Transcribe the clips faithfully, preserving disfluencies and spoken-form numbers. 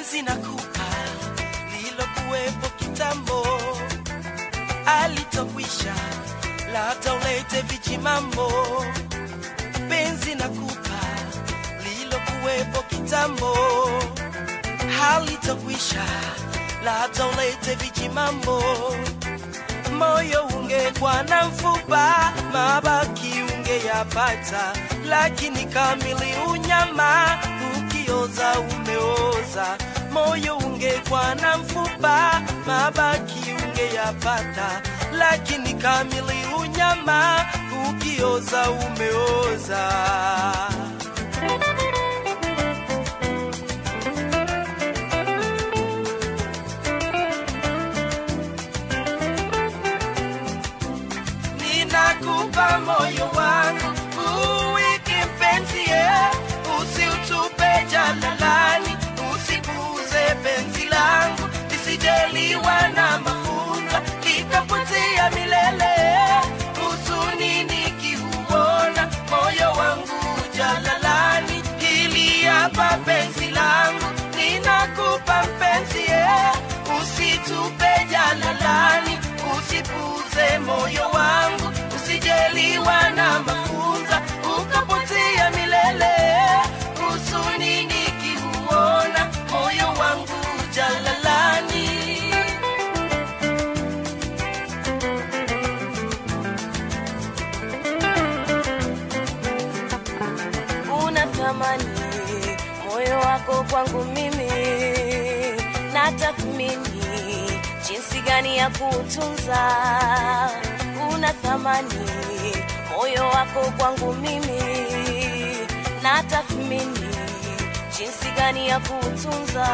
penzi nakupa lilokuwepo kitambo alitokwisha, labda ulete vijimambo. Penzi nakupa lilokuwepo kitambo halitokwisha, labda ulete vijimambo. Moyo ungekuwa na mfupa, mabaki ungeyapata, lakini kamili unyama, ukioza umeoza. Moyo ungekuwa na mfupa, mabaki ungeyapata, lakini kamili unyama, ukioza umeoza. Ninakupa moyo wangu uweke mpenzi, usiutupe jalalani, usipuuze penzi langu, lisijeliwa na mafunza likapotea milele. Huzuni nikiuona moyo wangu jalalani, hili hapa penzi langu. Ninakupa mpenzi, usitupe jalalani, usipuuze moyo wangu, usijeliwa na mafunza ukapotea milele. Huzuni nikiuona moyo wangu jalalani. Unatamani moyo wako kwangu mimi, natathmini jinsi gani ya kutunza. Unatamani moyo wako kwangu mimi, natathmini jinsi gani ya kutunza.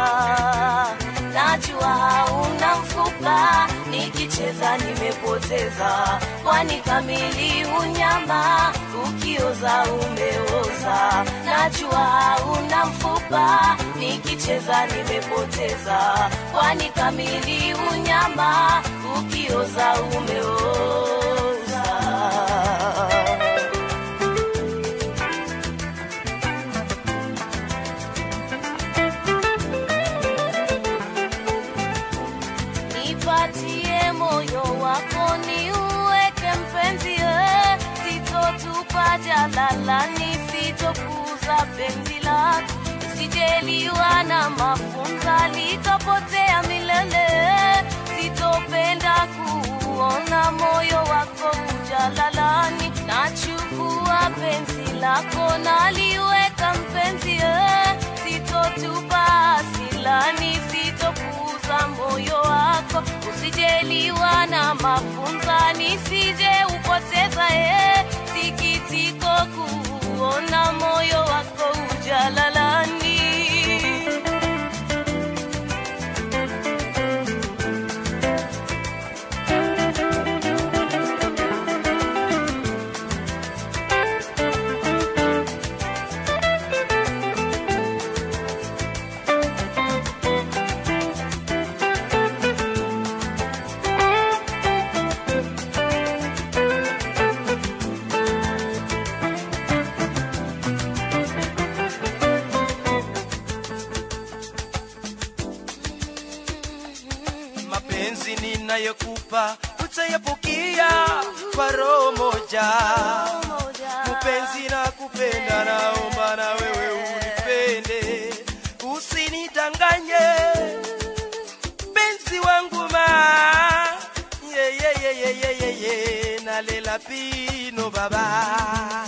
Najua una mfupa, nikicheza nimepoteza, kwani kamili unyama, ukioza umeoza. Najua una mfupa, nikicheza nimepoteza, kwani kamili unyama, ukioza umeoza. Nipatie moyo wako niuweke mpenzi, sitotupa jalalani, sitopuuza penzi lako, sijeliwa na mafunza likapotea milele. Sitopenda kuona moyo wako jalalani, nachukua penzi lako naliweka mpenzi, sitotupa asilani, sitopuuza moyo wako, usijeliwa na mafunza nisije upoteza. eh Sikitiko kuona moyo wako jalalani. Mapenzi ninayokupa utayapokea kwa roho moja. Mpenzi nakupenda, naomba na wewe unipende, usinidanganye penzi wangu ma. Ye ye ye ye ye ye nalela pino baba.